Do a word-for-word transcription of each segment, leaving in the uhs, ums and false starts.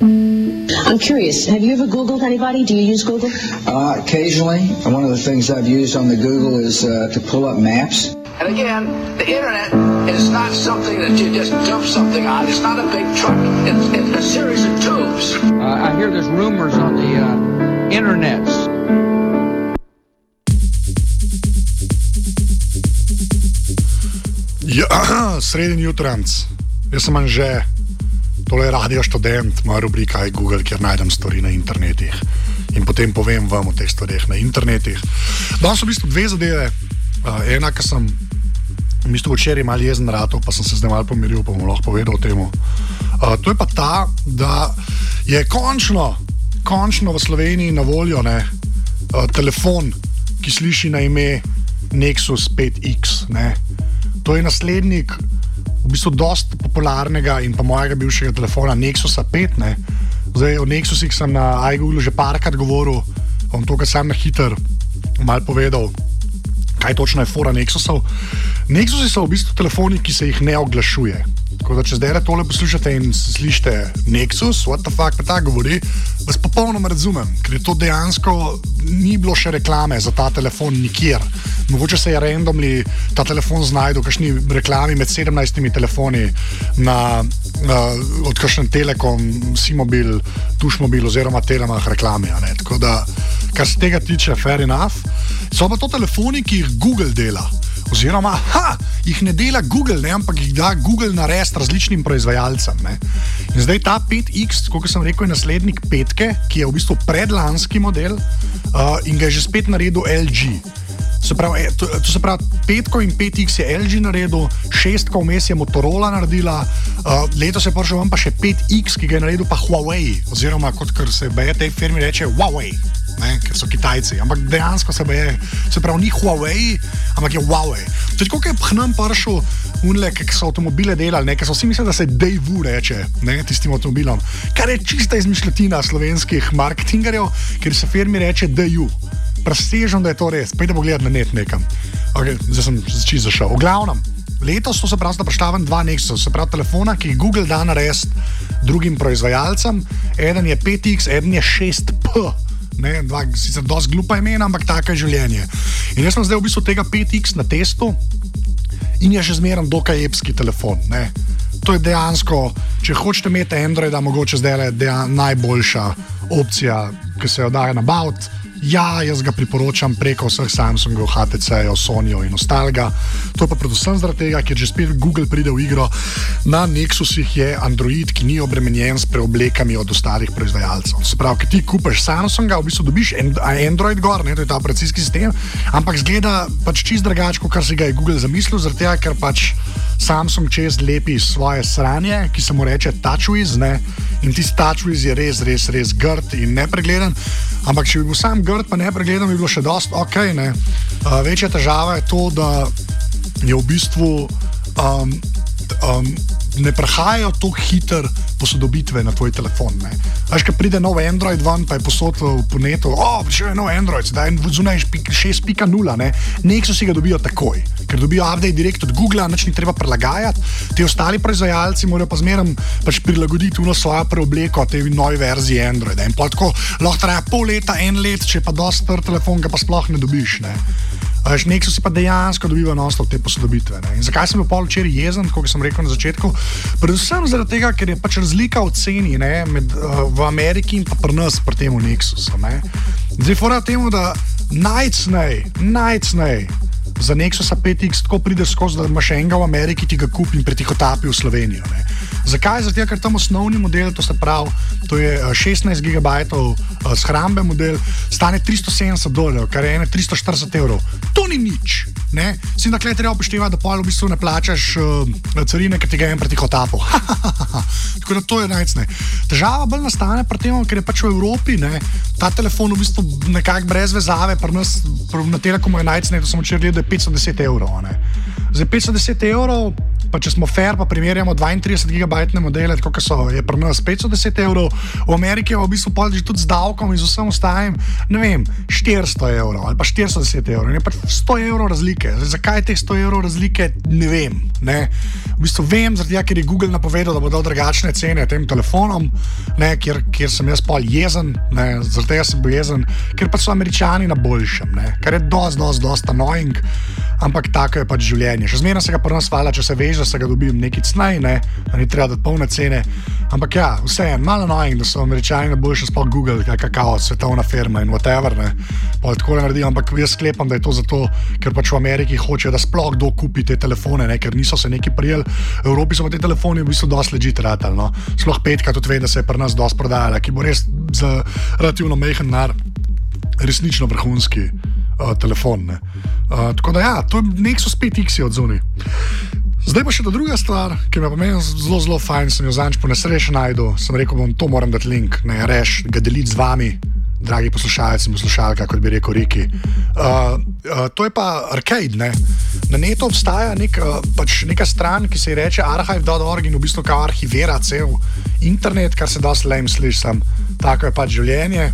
I'm curious, have you ever Googled anybody? Do you use Google? Uh, occasionally. One of the things I've used on the Google is uh, to pull up maps. And again, the internet is not something that you just dump something on. It's not a big truck. It's, it's a series of tubes. Uh, I hear there's rumors on the uh, internets. Ja, sreden jutranc. Jaz sem Anže, tole je Radio Študent, moja rubrika je Google, kjer najdem stvari na internetih. In potem povem vam o teh stvarih na internetih. Danes so v bistvu dve zadeve. Uh, ena, ki sem v bistvu včeraj malo jezen ratov, pa sem se zdaj malo pomiril, pa bom lahko povedal o temu. Uh, to je pa ta, da je končno, končno v Sloveniji na voljo ne, uh, telefon, ki sliši na ime Nexus pet iks. Ne. To je naslednik v bistvu dost popularnega in pa mojega bivšega telefona Nexusa pet. Ne. Zdaj o Nexusih sem na iGoogle že parkrat govoril, bom to, kar sem na hiter malo povedal, kaj točno je fora Nexusov. Nexusi so v bistvu telefoni, ki se jih ne oglašuje. Tako da, če zdaj tole poslušate in slišite Nexus, what the fuck, pa ta govori, vas popolnoma razumem, ker je to dejansko ni bilo še reklame za ta telefon nikjer. Mogoče se je randomly ta telefon znajdel v kakšni reklami med sedemnajstimi telefoni na, na, od kakšen Telekom, Simobil, Tušmobil oziroma Telemach reklami. Ne? Tako da, kar se tega tiče, fair enough. So pa to telefoni, ki jih Google dela. Oziroma, ha, jih ne dela Google, ne, ampak jih da Google narediti različnim proizvajalcem. Ne. In zdaj ta pet iks, kot sem rekel, je naslednik petke, ki je v bistvu predlanski model uh, in ga je že spet naredil L G. Se pravi, to, to se pravi, petko in pet iks je L G naredil, šestko vmes je Motorola naredila, uh, letos je prišel vam pa še pet iks, ki ga je naredil pa Huawei, oziroma kot kar se beje tej firmi reče Huawei. Ne, ker so Kitajci, ampak dejansko se beje, se pravi, ni Huawei, ampak je Huawei. To je tako, kaj je k nam prišel unle, ki so avtomobile delali, ne, ker so vsi mislili, da se Daewoo reče, ne, tistim avtomobilom, kar je čista izmišljotina slovenskih marketingerjev, ker se firmi reče Daewoo. Presežem, da je to res, pejte pogledati na net nekam. Ok, zdaj sem čisto zašel. V glavnem, letos so se pravi, da prištavam dva Nexus, se pravi telefona, ki jih Google da narediti drugim proizvajalcem. Eden je pet iks, eden je šest P. Ne, dva, sicer dosti glupa imena, ampak tako je življenje. In jaz sem zdaj v bistvu tega pet iks na testu in je še zmeraj dokaj epski telefon. Ne. To je dejansko, če hočete imeti Androida, mogoče zdaj je najboljša opcija, ki se jo da nabaviti. Ja, jaz ga priporočam preko vseh Samsungov, H T C-jev, Sonyjev in ostalega. To pa predvsem zaradi tega, ker že spet Google pride v igro. Na Nexusih je Android, ki ni obremenjen s preoblekami od ostalih proizvajalcev. Se pravi, ker ti kupaš Samsunga, v bistvu dobiš Android gor, ne, to je ta operacijski sistem, ampak zgleda pač čist drugače, kot si ga je Google zamislil, zaradi tega, ker pač Samsung čez lepi svoje sranje, ki se mu reče TouchWiz, ne, in tisti TouchWiz je res, res, res grd in nepregleden, ampak če bi bil sam grd pa nepregleden, bi bilo še dost ok, ne. Uh, večja težava je to, da je v bistvu um, um, ne prehajajo tako hiter posodobitve na tvoj telefon. Ne. Veš, ko pride nov Android ven, pa je posod po netu, o, prišel je nov Android, zdaj zunaj šest pika nula, ne. Nexusi ga dobijo takoj, ker dobijo update direkt od Googlea, nič ni treba prilagajati. Ti ostali proizvajalci morajo pa zmeraj pač prilagoditi uno svojo preobleko tej novi verziji Androida. In pa tako lahko traja pol leta, en let, če pa dosti star telefon, ga pa sploh ne dobiš, ne. Veš, Nexusi pa dejansko dobiva non-stop te posodobitve. Ne. In zakaj sem bil pol včeraj jezen, kot sem rekel na začetku? Predvsem zaradi tega, ker je pač razlika v ceni, ne, med, uh, v Ameriki in pa pri nas pri temu Nexusu. Ne. Zdaj fora temu, da najcnej, najcnej za Nexusa pet iks tako pride skozi, da imaš enega v Ameriki, ti ga kupi in pretihotapi v Slovenijo. Ne. Zakaj? Zato, ker tam osnovni model, to se pravi, to je šestnajst gigabajtov uh, shrambe model, stane tristo sedemdeset dolarjev, kar je ene tristo štirideset evrov. To ni nič. Ne? Sin da klej treba upoštevati, da pol v bistvu ne plačaš uh, carine, ker ti ga je en pretihotapu. Tako da to je najcnej. Težava bolj nastane pri tem, ker je pač v Evropi, ne, ta telefon v bistvu nekako brez vezave, pri nas pri, na Telekomu je najcnej, to sem včeraj gledal, da je petsto deset evrov. Ne. Za petsto deset evrov, pa če smo fair, pa primerjamo dvaintrideset gigabajtne modele, tako kot so, je pri nas petsto deset evrov, v Ameriki je v bistvu pol že tudi z davkom in z vsem ostalim, ne vem, štiristo evrov ali pa štiristo deset evrov, ne pa sto evrov razlike. Zdaj, zakaj teh sto evrov razlike, ne vem. Ne? V bistvu vem, zaradi tega, ker je Google napovedal, da bo dal drugačne cene tem telefonom, ne, kjer, kjer sem jaz pol jezen, ne, zaradi tega sem bil jezen, ker pa so Američani na boljšem, ne, kar je dost, dost, dost annoying, ampak tako je pač življenje. Še zmeraj se ga pri nas hvala, če se veže, se ga dobim neki cnej, ne, da ni treba dati polne cene, ampak ja, vse je malo annoying, da so Američani na boljšem, sploh Google, kakao, svetovna firma in whatever, ne, pa tako le naredijo, ampak jaz sklepam, da je to zato, ker pač v Ameriki hočejo, da sploh kdo kupi te telefone, ne, ker niso se neki prijeli. V Evropi so pa te telefoni v bistvu dosti legit ratali, no. Sploh petka tudi vem, da se je pri nas dosti prodajala, ki bo res za relativno majhen denar resnično vrhunski uh, telefon, ne. Uh, tako da ja, to je Nexus pet X je od zunaj. Zdaj pa še ta druga stvar, ki me pa meni zelo, zelo fajn, sem jo zanč po nesreči najdel, sem rekel, bom to moram dati link, ne, reš, ga deliti z vami, dragi poslušalci in poslušalka, kot bi rekel Riki. Uh, uh, to je pa arcade, ne. Na netu obstaja nek, uh, pač neka stran, ki se ji reče archive dot org in v bistvu kao arhivira cel internet, kar se dosti lame sliši, sem, tako je pač življenje.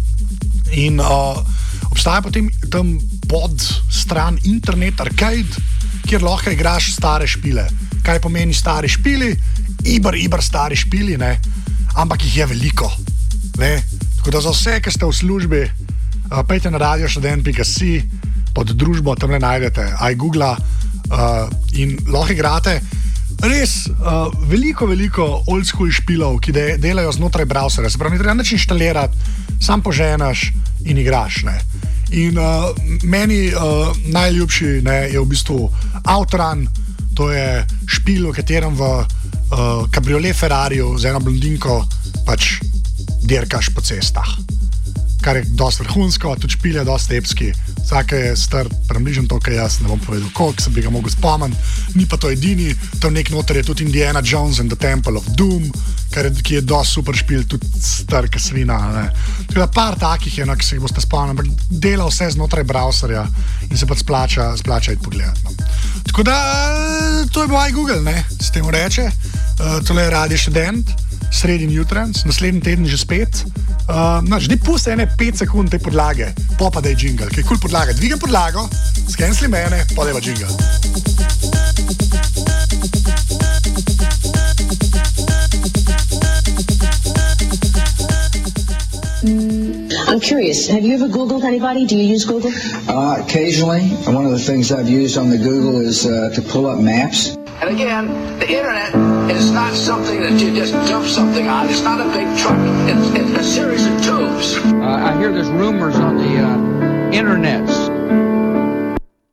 In uh, obstaja potem tam pod stran internet arcade, kjer lahko igraš stare špile. Kaj pomeni stare špili? Iber, iber stare špili, ne? Ampak jih je veliko. Ne? Tako da za vse, ki ste v službi, uh, pejte na radio študent pika si, pod družbo, tam le najdete iGoogle uh, in lahko igrate res uh, veliko, veliko old school špilov, ki de delajo znotraj browserja. Se pravi, ne treba nič inštalirati, sam poženaš in igraš, ne. In uh, meni uh, najljubši, ne, je v bistvu Outrun, to je špil, v katerem v uh, kabriolet Ferrariju z eno blondinko pač dirkaš po cestah. Kar je dosti vrhunsko, tudi špil je dosti epski. Vsak je star, približno to, kaj jaz ne bom povedal, koliko sem bi ga mogel spomniti. Ni pa to edini, tam nek noter je tudi Indiana Jones and the Temple of Doom, kar je, ki je dosti super špil, tudi star, ki svina. Ne. Tako da par takih je, no, ki se jih boste spomnili, ampak dela vse znotraj browserja in se pa splača, splača iti pogledati. No. Tako da, to je bil iGoogle, ne, se temu reče. Uh, tole je Radio Študent, sredin jutranc, naslednji teden že spet. Uh, no, že pusti ene pet sekund te podlage, pa pa da je džingl, ki je kul podlaga. Dvigam podlago, skensli mene, pa da je pa džingl. I'm curious, have you ever Googled anybody? Do you use Google? Uh, occasionally, one of the things I've used on the Google is uh, to pull up maps. And again, the internet is not something that you just dump something on. It's not a big truck. It's, it's a series of tubes. Uh, I hear there's rumors on the uh, internet